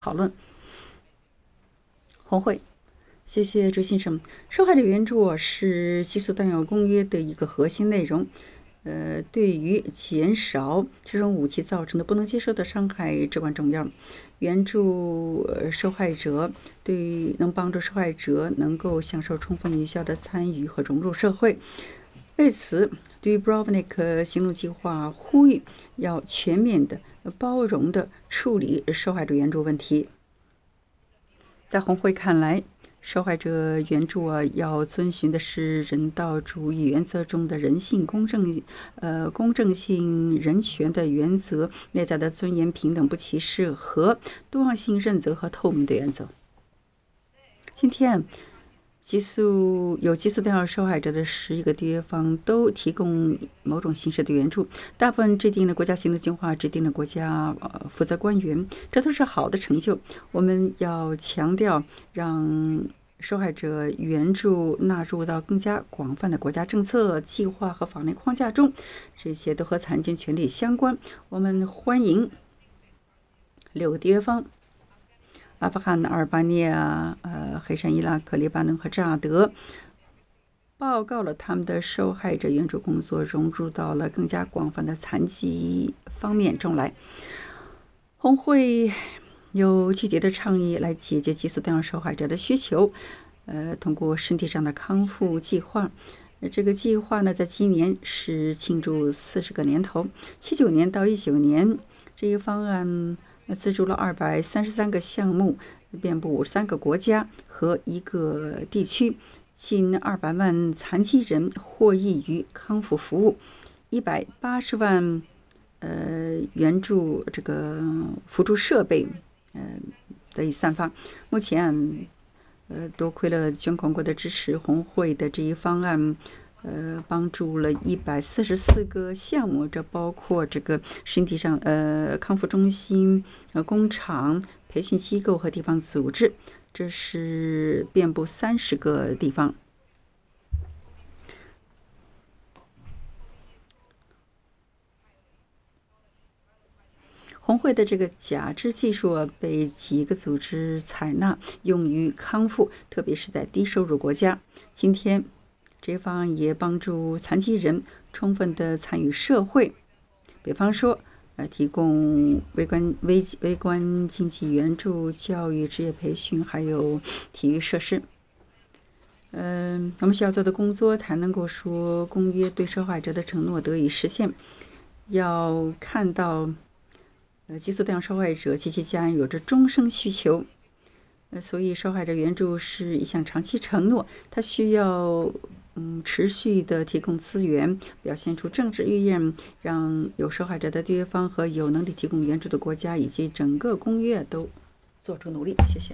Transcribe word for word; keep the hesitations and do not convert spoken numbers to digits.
讨论。红会，谢谢周先生。受害者援助是激素弹药公约的一个核心内容。呃，对于减少这种武器造成的不能接受的伤害至关重要。援助受害者，对能帮助受害者能够享受充分有效的参与和融入社会。为此，对于 Brovnik 行动计划呼吁要全面的、包容的处理受害者援助问题。在红会看来，受害者援助啊，要遵循的是人道主义原则中的人性、公正、呃公正性、人权的原则，内在的尊严、平等、不歧视和多样性、认责和透明的原则。今天，激素有激素弹药受害者的十一个地方都提供某种形式的援助，大部分制定了国家行动计划，制定了国家呃负责官员，这都是好的成就。我们要强调让受害者援助纳入到更加广泛的国家政策、计划和法律框架中，这些都和残疾权利相关。我们欢迎六个地方。阿富汗、阿尔巴尼亚、呃、黑山、伊拉克、黎巴嫩和乍得报告了他们的受害者援助工作融入到了更加广泛的残疾方面中来。红会有具体的倡议来解决激素弹药受害者的需求，呃，通过身体上的康复计划。这个计划呢，在今年是庆祝四十个年头，七九年到一九年，这个方案资助了二百三十三个项目，遍布五十三个国家和一个地区，近二百万残疾人获益于康复服务，一百八十万呃援助这个辅助设备呃得以散发。目前呃多亏了捐款国的支持，红会的这一方案呃，帮助了一百四十四个项目，这包括这个身体上呃康复中心、呃工厂、培训机构和地方组织，这是遍布三十个地方。红会的这个假肢技术被几个组织采纳，用于康复，特别是在低收入国家。今天，这方案也帮助残疾人充分的参与社会，比方说，呃，提供微观微微观经济援助、教育、职业培训，还有体育设施。嗯，我们需要做的工作才能够说公约对受害者的承诺得以实现。要看到，呃，激素弹药受害者及其家人有着终生需求。呃，所以受害者援助是一项长期承诺，它需要嗯持续的提供资源，表现出政治意愿，让有受害者的地方和有能力提供援助的国家以及整个公约都做出努力。谢谢。